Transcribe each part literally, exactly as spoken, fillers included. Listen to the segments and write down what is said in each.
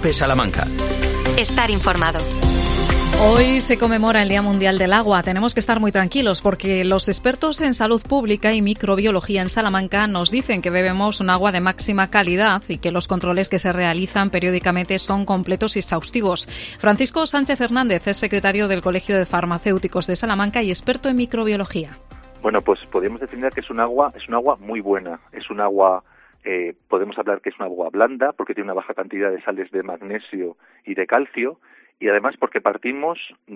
COPE Salamanca. Estar informado. Hoy se conmemora el Día Mundial del Agua. Tenemos que estar muy tranquilos porque los expertos en salud pública y microbiología en Salamanca nos dicen que bebemos un agua de máxima calidad y que los controles que se realizan periódicamente son completos y exhaustivos. Francisco Sánchez Hernández es secretario del Colegio de Farmacéuticos de Salamanca y experto en microbiología. Bueno, pues podemos definir que es un agua, es un agua muy buena. Es un agua, eh, podemos hablar que es un agua blanda porque tiene una baja cantidad de sales de magnesio y de calcio. Y además porque partimos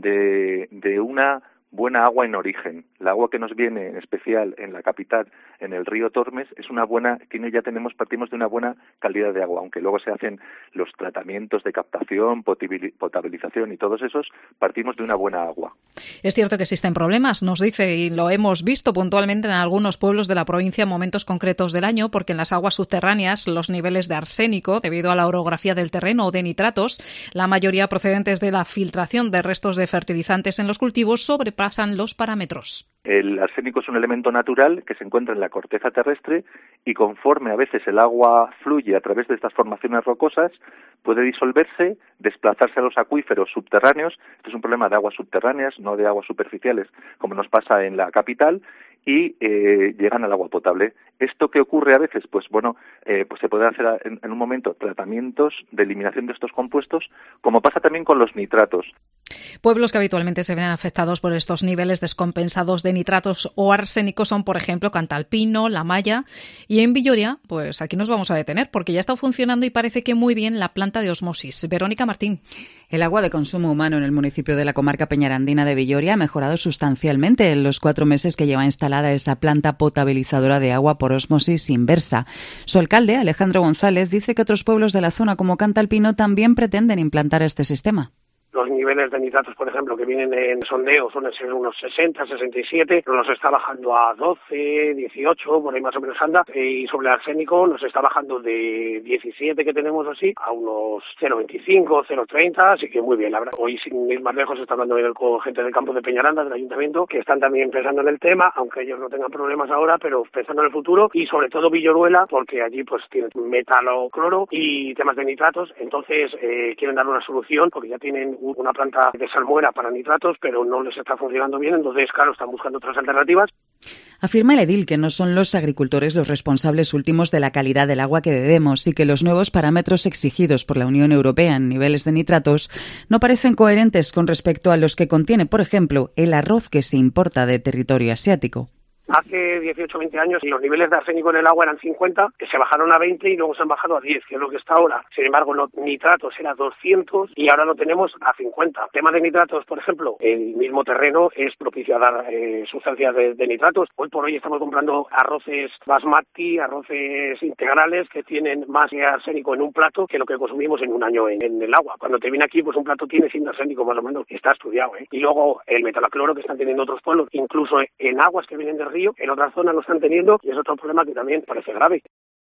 de, de una buena agua en origen. La agua que nos viene, en especial en la capital, en el río Tormes, es una buena, tiene ya tenemos, partimos de una buena calidad de agua, aunque luego se hacen los tratamientos de captación, potabilización y todos esos, partimos de una buena agua. Es cierto que existen problemas, nos dice, y lo hemos visto puntualmente en algunos pueblos de la provincia en momentos concretos del año, porque en las aguas subterráneas los niveles de arsénico, debido a la orografía del terreno o de nitratos, la mayoría procedentes de la filtración de restos de fertilizantes en los cultivos, sobrepasan los parámetros. El arsénico es un elemento natural que se encuentra en la corteza terrestre y conforme a veces el agua fluye a través de estas formaciones rocosas, puede disolverse, desplazarse a los acuíferos subterráneos. Este es un problema de aguas subterráneas, no de aguas superficiales, como nos pasa en la capital, y eh, llegan al agua potable. ¿Esto qué ocurre a veces? Pues bueno, eh, pues se puede hacer en, en un momento tratamientos de eliminación de estos compuestos, como pasa también con los nitratos. Pueblos que habitualmente se ven afectados por estos niveles descompensados de nitratos o arsénicos son, por ejemplo, Cantalpino, La Maya y en Villoria, pues aquí nos vamos a detener porque ya está funcionando y parece que muy bien la planta de osmosis. Verónica Martín. El agua de consumo humano en el municipio de la comarca peñarandina de Villoria ha mejorado sustancialmente en los cuatro meses que lleva instalada esa planta potabilizadora de agua por osmosis inversa. Su alcalde, Alejandro González, dice que otros pueblos de la zona como Cantalpino también pretenden implantar este sistema. Los niveles de nitratos, por ejemplo, que vienen en sondeo suelen ser unos sesenta, sesenta y siete, nos está bajando a doce, dieciocho, por ahí más o menos anda, y sobre el arsénico nos está bajando de diecisiete que tenemos así a unos cero veinticinco, cero treinta, así que muy bien, la verdad. Hoy, sin ir más lejos, está hablando con gente del campo de Peñaranda, del ayuntamiento, que están también pensando en el tema, aunque ellos no tengan problemas ahora, pero pensando en el futuro, y sobre todo Villoruela, porque allí pues tiene metalocloro y temas de nitratos, entonces eh, quieren dar una solución, porque ya tienen una planta de salmuera para nitratos, pero no les está funcionando bien, entonces, claro, están buscando otras alternativas. Afirma el edil que no son los agricultores los responsables últimos de la calidad del agua que bebemos y que los nuevos parámetros exigidos por la Unión Europea en niveles de nitratos no parecen coherentes con respecto a los que contiene, por ejemplo, el arroz que se importa de territorio asiático. Hace dieciocho o veinte años los niveles de arsénico en el agua eran cincuenta, que se bajaron a veinte y luego se han bajado a diez, que es lo que está ahora. Sin embargo, los nitratos era doscientos y ahora lo tenemos a cincuenta. Tema de nitratos, por ejemplo, el mismo terreno es propicio a dar eh, sustancias de, de nitratos. Hoy por hoy estamos comprando arroces basmati, arroces integrales que tienen más arsénico en un plato que lo que consumimos en un año en, en el agua. Cuando te viene aquí, pues un plato tiene sin arsénico más o menos, está estudiado, ¿eh? Y luego el metalocloro que están teniendo otros pueblos, incluso en aguas que vienen del río, en otras zonas lo están teniendo y es otro problema que también parece grave.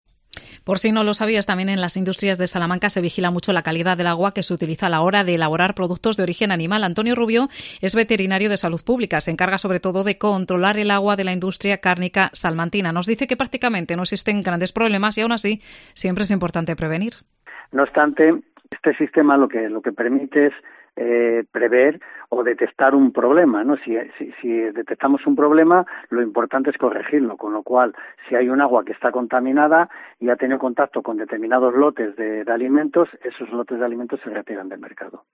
Por si no lo sabías, también en las industrias de Salamanca se vigila mucho la calidad del agua que se utiliza a la hora de elaborar productos de origen animal. Antonio Rubio es veterinario de salud pública, se encarga sobre todo de controlar el agua de la industria cárnica salmantina. Nos dice que prácticamente no existen grandes problemas y aún así siempre es importante prevenir. No obstante, este sistema lo que lo que permite es Eh, prever o detectar un problema, ¿no? Si, si, si detectamos un problema, lo importante es corregirlo, con lo cual, si hay un agua que está contaminada y ha tenido contacto con determinados lotes de, de alimentos, esos lotes de alimentos se retiran del mercado.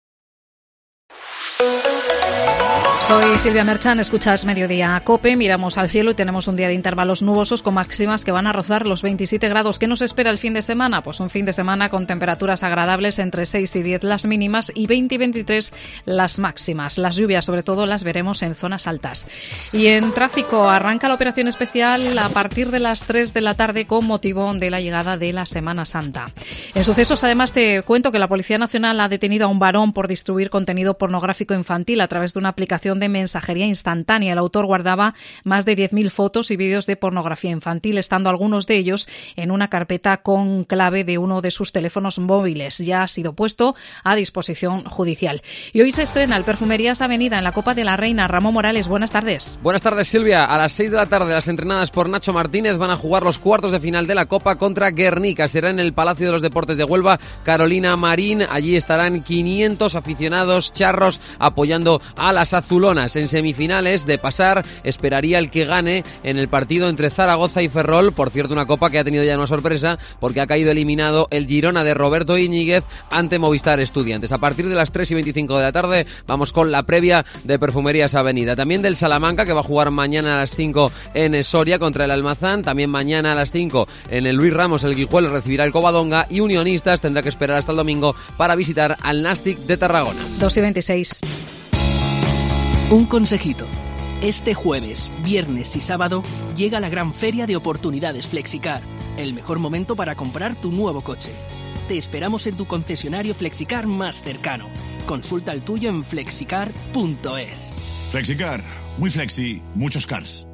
Soy Silvia Merchan, escuchas Mediodía COPE, miramos al cielo y tenemos un día de intervalos nubosos con máximas que van a rozar los veintisiete grados. ¿Qué nos espera el fin de semana? Pues un fin de semana con temperaturas agradables entre seis y diez las mínimas y veinte y veintitrés las máximas. Las lluvias, sobre todo, las veremos en zonas altas. Y en tráfico arranca la operación especial a partir de las tres de la tarde con motivo de la llegada de la Semana Santa. En sucesos, además, te cuento que la Policía Nacional ha detenido a un varón por distribuir contenido pornográfico infantil a través de una aplicación aplicación de mensajería instantánea. El autor guardaba más de diez mil fotos y vídeos de pornografía infantil, estando algunos de ellos en una carpeta con clave de uno de sus teléfonos móviles. Ya ha sido puesto a disposición judicial. Y hoy se estrena el Perfumerías Avenida en la Copa de la Reina. Ramón Morales, buenas tardes. Buenas tardes, Silvia. A las seis de la tarde, las entrenadas por Nacho Martínez van a jugar los cuartos de final de la Copa contra Guernica. Será en el Palacio de los Deportes de Huelva. Carolina Marín, allí estarán quinientos aficionados charros apoyando a las azulonas. En semifinales, de pasar, esperaría el que gane en el partido entre Zaragoza y Ferrol. Por cierto, una Copa que ha tenido ya una sorpresa porque ha caído eliminado el Girona de Roberto Íñiguez ante Movistar Estudiantes. A partir de las tres y veinticinco de la tarde vamos con la previa de Perfumerías Avenida. También del Salamanca, que va a jugar mañana a las cinco en Soria contra el Almazán. También mañana a las cinco en el Luis Ramos, el Guijuelo recibirá el Covadonga, y Unionistas tendrá que esperar hasta el domingo para visitar al Nàstic de Tarragona. dos y veintiséis. Un consejito. Este jueves, viernes y sábado llega la gran feria de oportunidades Flexicar, el mejor momento para comprar tu nuevo coche. Te esperamos en tu concesionario Flexicar más cercano. Consulta el tuyo en flexicar punto es. Flexicar, muy flexi, muchos cars.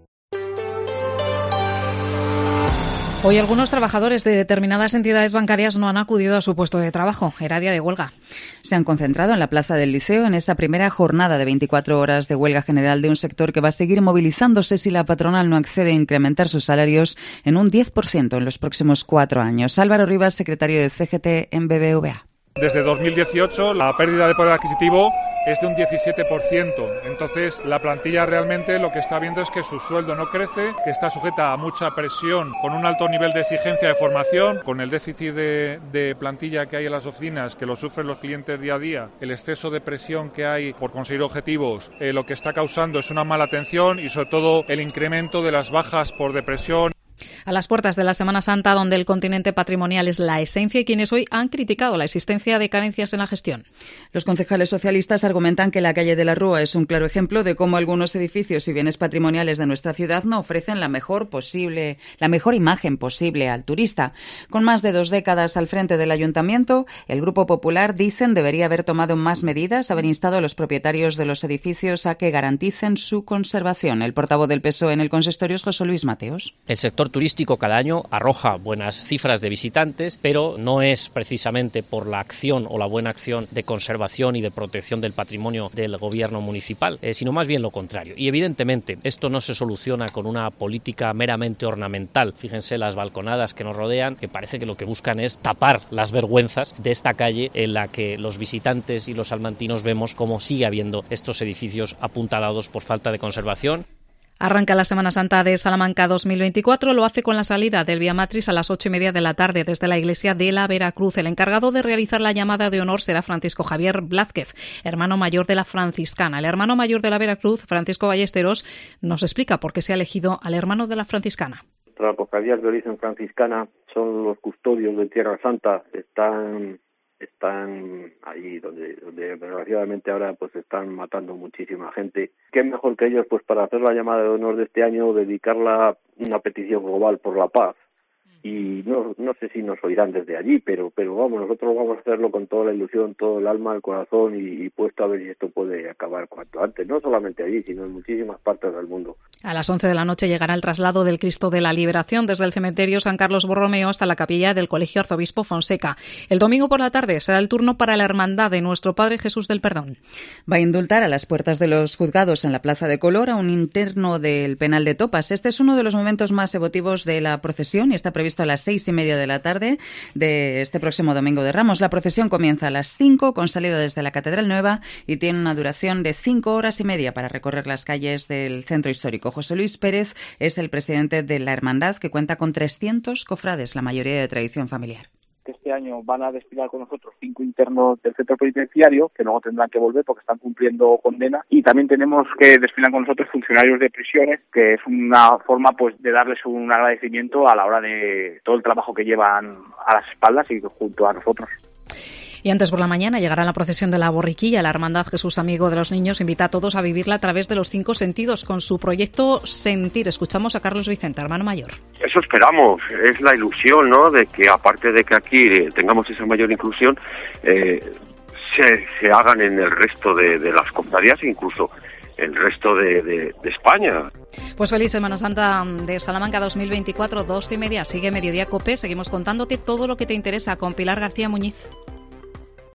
Hoy algunos trabajadores de determinadas entidades bancarias no han acudido a su puesto de trabajo. Era día de huelga. Se han concentrado en la Plaza del Liceo en esa primera jornada de veinticuatro horas de huelga general de un sector que va a seguir movilizándose si la patronal no accede a incrementar sus salarios en un diez por ciento en los próximos cuatro años. Álvaro Rivas, secretario de C G T en B B V A. Desde dos mil dieciocho la pérdida de poder adquisitivo es de un diecisiete por ciento. Entonces la plantilla realmente lo que está viendo es que su sueldo no crece, que está sujeta a mucha presión, con un alto nivel de exigencia de formación, con el déficit de, de plantilla que hay en las oficinas, que lo sufren los clientes día a día, el exceso de presión que hay por conseguir objetivos, eh, lo que está causando es una mala atención y sobre todo el incremento de las bajas por depresión. A las puertas de la Semana Santa, donde el continente patrimonial es la esencia y quienes hoy han criticado la existencia de carencias en la gestión. Los concejales socialistas argumentan que la calle de la Rúa es un claro ejemplo de cómo algunos edificios y bienes patrimoniales de nuestra ciudad no ofrecen la mejor posible, la mejor imagen posible al turista. Con más de dos décadas al frente del ayuntamiento, el Grupo Popular, dicen, debería haber tomado más medidas, haber instado a los propietarios de los edificios a que garanticen su conservación. El portavoz del P S O E en el consistorio es José Luis Mateos. El sector turístico cada año arroja buenas cifras de visitantes, pero no es precisamente por la acción o la buena acción de conservación y de protección del patrimonio del gobierno municipal, eh, sino más bien lo contrario. Y evidentemente esto no se soluciona con una política meramente ornamental. Fíjense las balconadas que nos rodean, que parece que lo que buscan es tapar las vergüenzas de esta calle en la que los visitantes y los salmantinos vemos cómo sigue habiendo estos edificios apuntalados por falta de conservación. Arranca la Semana Santa de Salamanca dos mil veinticuatro, lo hace con la salida del Vía Matriz a las ocho y media de la tarde desde la iglesia de la Veracruz. El encargado de realizar la llamada de honor será Francisco Javier Blázquez, hermano mayor de la franciscana. El hermano mayor de la Veracruz, Francisco Ballesteros, nos explica por qué se ha elegido al hermano de la franciscana. Las cofradías de origen franciscana son los custodios de Tierra Santa, están están allí donde, donde desgraciadamente ahora pues están matando muchísima gente. Qué mejor que ellos pues para hacer la llamada de honor de este año, dedicarla a una petición global por la paz. Y no no sé si nos oirán desde allí, pero pero vamos, nosotros vamos a hacerlo con toda la ilusión, todo el alma, el corazón y, y puesto a ver si esto puede acabar cuanto antes, no solamente allí, sino en muchísimas partes del mundo. A las once de la noche llegará el traslado del Cristo de la Liberación desde el cementerio San Carlos Borromeo hasta la capilla del Colegio Arzobispo Fonseca. El domingo por la tarde será el turno para la Hermandad de Nuestro Padre Jesús del Perdón. Va a indultar a las puertas de los juzgados en la Plaza de Color a un interno del penal de Topas. Este es uno de los momentos más emotivos de la procesión y está previsto a las seis y media de la tarde de este próximo domingo de Ramos. La procesión comienza a las cinco con salida desde la Catedral Nueva y tiene una duración de cinco horas y media para recorrer las calles del centro histórico. José Luis Pérez es el presidente de la Hermandad, que cuenta con trescientos cofrades, la mayoría de tradición familiar. Este año van a desfilar con nosotros cinco internos del centro penitenciario, que luego tendrán que volver porque están cumpliendo condena, y también tenemos que desfilar con nosotros funcionarios de prisiones, que es una forma pues de darles un agradecimiento a la hora de todo el trabajo que llevan a las espaldas y junto a nosotros. Y antes por la mañana llegará la procesión de la borriquilla. La Hermandad Jesús Amigo de los Niños invita a todos a vivirla a través de los cinco sentidos con su proyecto Sentir. Escuchamos a Carlos Vicente, hermano mayor. Eso esperamos, es la ilusión, ¿no?, de que aparte de que aquí tengamos esa mayor inclusión, eh, se, se hagan en el resto de, de las cofradías, incluso el resto de, de, de España. Pues feliz Semana Santa de Salamanca dos mil veinticuatro, dos y media. Sigue Mediodía COPE. Seguimos contándote todo lo que te interesa con Pilar García Muñiz.